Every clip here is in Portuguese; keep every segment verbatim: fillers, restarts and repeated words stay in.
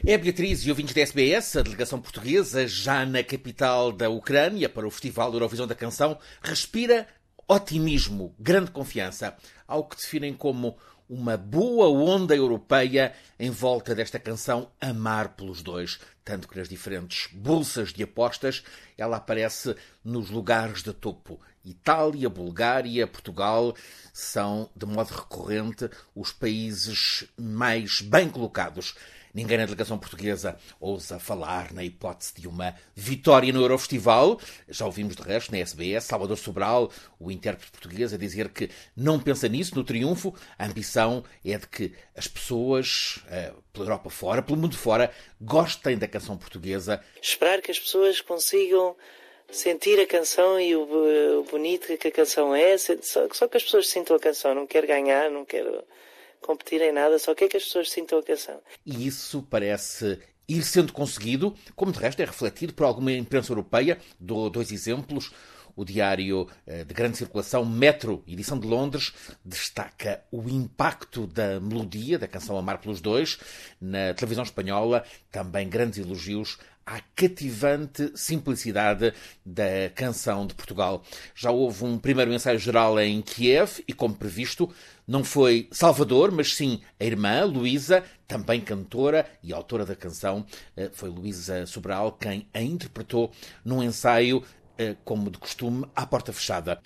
É Beatriz e ouvintes da S B S, a delegação portuguesa, já na capital da Ucrânia, para o Festival da Eurovisão da Canção, respira otimismo, grande confiança, algo que definem como uma boa onda europeia em volta desta canção Amar pelos Dois, tanto que nas diferentes bolsas de apostas ela aparece nos lugares de topo. Itália, Bulgária, Portugal são, de modo recorrente, os países mais bem colocados. Ninguém na delegação portuguesa ousa falar na hipótese de uma vitória no Eurofestival. Já ouvimos de resto na S B S Salvador Sobral, o intérprete português, a dizer que não pensa nisso, no triunfo. A ambição é de que as pessoas, pela Europa fora, pelo mundo fora, gostem da canção portuguesa. Esperar que as pessoas consigam sentir a canção e o bonito que a canção é, só, só que as pessoas sintam a canção. Não quero ganhar, não quero competir em nada, só quer que as pessoas sintam a canção. E isso parece ir sendo conseguido, como de resto é refletido por alguma imprensa europeia. Dou dois exemplos. O diário de grande circulação Metro, edição de Londres, destaca o impacto da melodia da canção Amar pelos Dois. Na televisão espanhola, também grandes elogios à cativante simplicidade da canção de Portugal. Já houve um primeiro ensaio geral em Kiev e, como previsto, não foi Salvador, mas sim a irmã, Luísa, também cantora e autora da canção. Foi Luísa Sobral quem a interpretou num ensaio, como de costume, à porta fechada.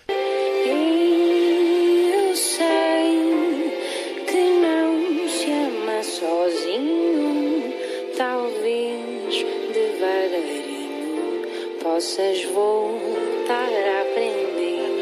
Eu sei que não se ama sozinho, talvez devagarinho possas voltar a aprender.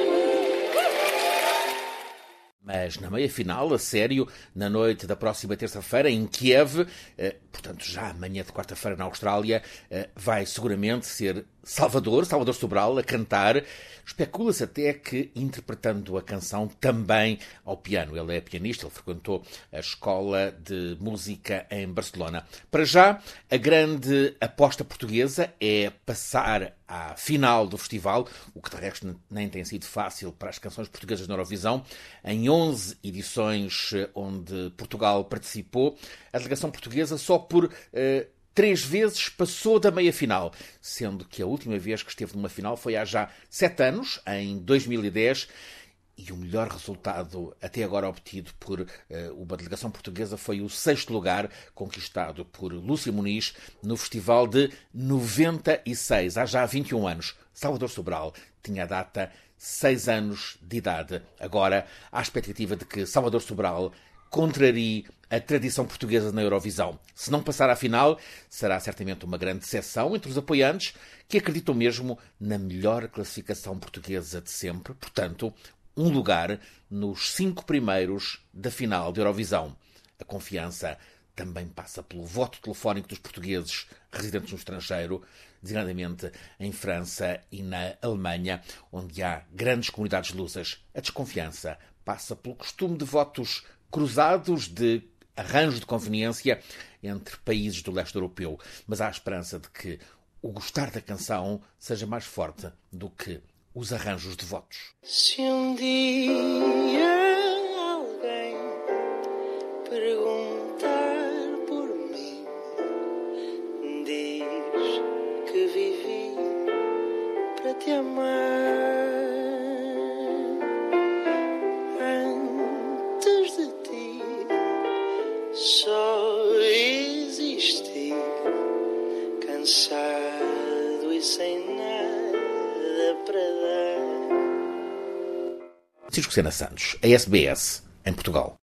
Mas na meia-final, a sério, na noite da próxima terça-feira, em Kiev, eh, portanto já amanhã de quarta-feira na Austrália, eh, vai seguramente ser Salvador, Salvador Sobral, a cantar. Especula-se até que interpretando a canção também ao piano. Ele é pianista, ele frequentou a escola de música em Barcelona. Para já, a grande aposta portuguesa é passar à final do festival, o que de resto nem tem sido fácil para as canções portuguesas na Eurovisão. Em onze edições onde Portugal participou, a delegação portuguesa só por eh, três vezes passou da meia-final, sendo que a última vez que esteve numa final foi há já sete anos, em dois mil e dez, e o melhor resultado até agora obtido por uh, uma delegação portuguesa foi o sexto lugar, conquistado por Lúcia Muniz no festival de noventa e seis, há já vinte e um anos. Salvador Sobral tinha a data seis anos de idade. Agora, há a expectativa de que Salvador Sobral contrarie a tradição portuguesa na Eurovisão. Se não passar à final, será certamente uma grande decepção entre os apoiantes, que acreditam mesmo na melhor classificação portuguesa de sempre, portanto, um lugar nos cinco primeiros da final da Eurovisão. A confiança também passa pelo voto telefónico dos portugueses residentes no estrangeiro, designadamente em França e na Alemanha, onde há grandes comunidades lusas. A desconfiança passa pelo costume de votos cruzados, de arranjo de conveniência entre países do leste europeu. Mas há a esperança de que o gostar da canção seja mais forte do que os arranjos de votos. Se um dia alguém perguntar por mim, diz que vivi para te amar. Antes de ti só existi, cansado e sem nada para dar. Francisco Sena Santos, a S B S, em Portugal.